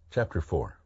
Chapter 4.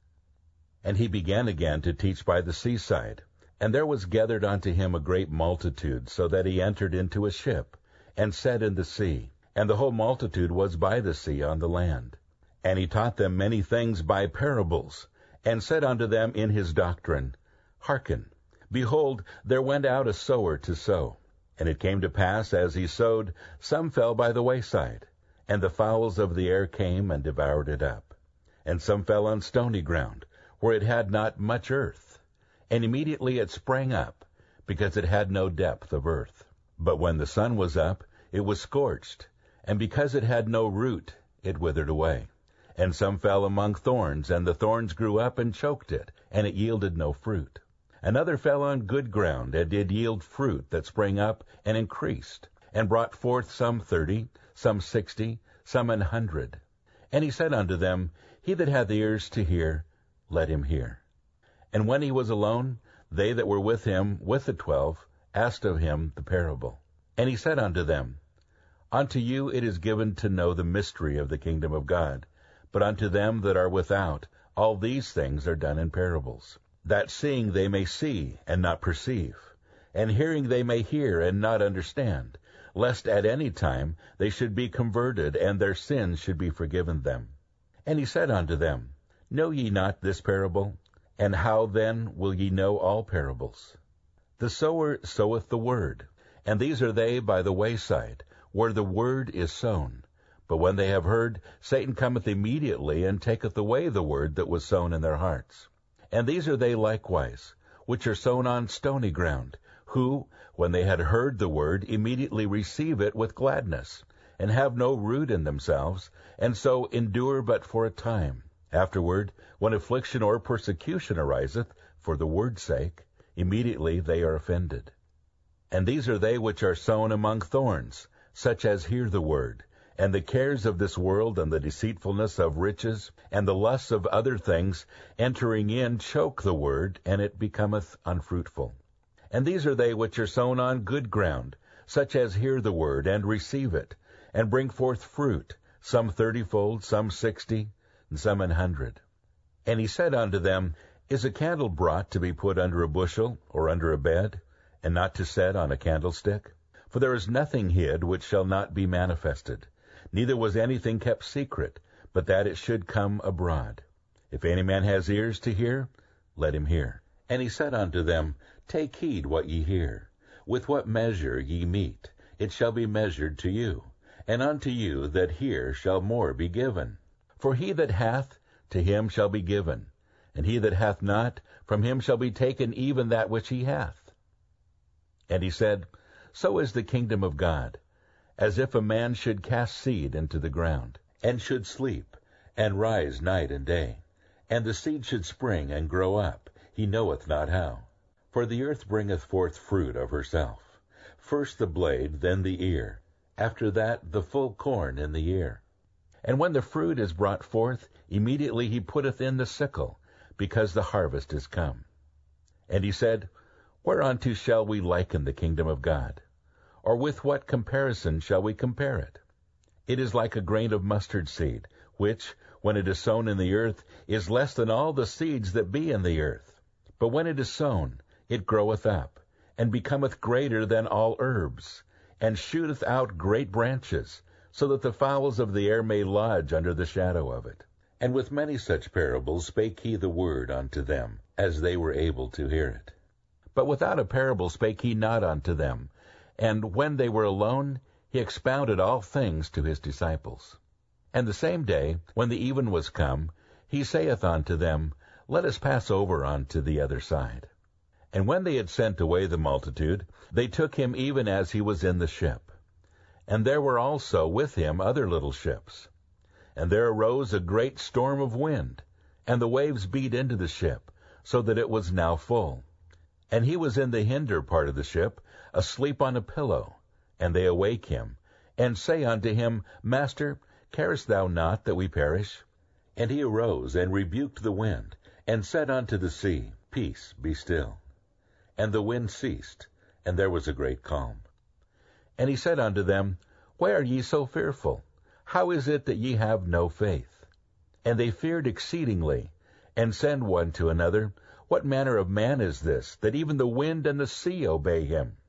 And he began again to teach by the seaside. And there was gathered unto him a great multitude, so that he entered into a ship, and sat in the sea. And the whole multitude was by the sea on the land. And he taught them many things by parables, and said unto them in his doctrine, Hearken, behold, there went out a sower to sow. And it came to pass, as he sowed, some fell by the wayside, and the fowls of the air came and devoured it up. And some fell on stony ground, where it had not much earth. And immediately it sprang up, because it had no depth of earth. But when the sun was up, it was scorched, and because it had no root, it withered away. And some fell among thorns, and the thorns grew up and choked it, and it yielded no fruit. Another fell on good ground, and did yield fruit that sprang up and increased, and brought forth some 30, some 60, some 100. And he said unto them, He that hath ears to hear, let him hear. And when he was alone, they that were with him, with the 12, asked of him the parable. And he said unto them, Unto you it is given to know the mystery of the kingdom of God, but unto them that are without, all these things are done in parables, that seeing they may see and not perceive, and hearing they may hear and not understand, lest at any time they should be converted, and their sins should be forgiven them. And he said unto them, Know ye not this parable? And how then will ye know all parables? The sower soweth the word, and these are they by the wayside, where the word is sown. But when they have heard, Satan cometh immediately, and taketh away the word that was sown in their hearts. And these are they likewise, which are sown on stony ground, who, when they had heard the word, immediately receive it with gladness, and have no root in themselves, and so endure but for a time. Afterward, when affliction or persecution ariseth for the word's sake, immediately they are offended. And these are they which are sown among thorns, such as hear the word, and the cares of this world, and the deceitfulness of riches, and the lusts of other things, entering in, choke the word, and it becometh unfruitful. And these are they which are sown on good ground, such as hear the word, and receive it, and bring forth fruit, some 30-fold, some 60, and some 100. And he said unto them, Is a candle brought to be put under a bushel, or under a bed, and not to set on a candlestick? For there is nothing hid which shall not be manifested, neither was anything kept secret, but that it should come abroad. If any man has ears to hear, let him hear. And he said unto them, Take heed what ye hear. With what measure ye mete, it shall be measured to you, and unto you that hear shall more be given. For he that hath, to him shall be given, and he that hath not, from him shall be taken even that which he hath. And he said, So is the kingdom of God, as if a man should cast seed into the ground, and should sleep, and rise night and day, and the seed should spring and grow up, he knoweth not how. For the earth bringeth forth fruit of herself, first the blade, then the ear, after that the full corn in the ear. And when the fruit is brought forth, immediately he putteth in the sickle, because the harvest is come. And he said, Whereunto shall we liken the kingdom of God? Or with what comparison shall we compare it? It is like a grain of mustard seed, which, when it is sown in the earth, is less than all the seeds that be in the earth. But when it is sown, it groweth up, and becometh greater than all herbs, and shooteth out great branches, so that the fowls of the air may lodge under the shadow of it. And with many such parables spake he the word unto them, as they were able to hear it. But without a parable spake he not unto them. And when they were alone, he expounded all things to his disciples. And the same day, when the even was come, he saith unto them, Let us pass over unto the other side. And when they had sent away the multitude, they took him even as he was in the ship. And there were also with him other little ships. And there arose a great storm of wind, and the waves beat into the ship, so that it was now full. And he was in the hinder part of the ship, asleep on a pillow. And they awake him, and say unto him, Master, carest thou not that we perish? And he arose, and rebuked the wind, and said unto the sea, Peace, be still. And the wind ceased, and there was a great calm. And he said unto them, Why are ye so fearful? How is it that ye have no faith? And they feared exceedingly, and said one to another, What manner of man is this, that even the wind and the sea obey him?